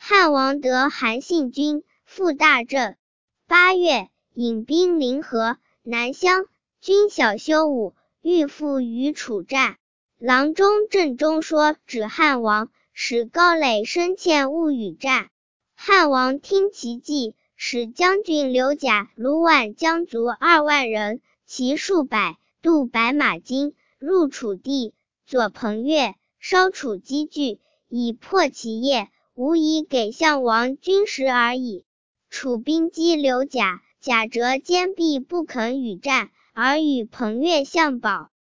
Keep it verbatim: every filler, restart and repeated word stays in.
汉王得韩信军，复大振。八月，引兵临河、南乡，军小休武，欲赴于楚战。郎中郑中说指汉王，使高垒深堑勿与战。汉王听其计，使将军刘贾、卢绾将卒二万人，骑数百，渡白马津，入楚地，左彭越，烧楚积聚，以破其业，无以给项王军食而已。楚兵击刘贾，贾折坚壁不肯与战，而与彭越相保。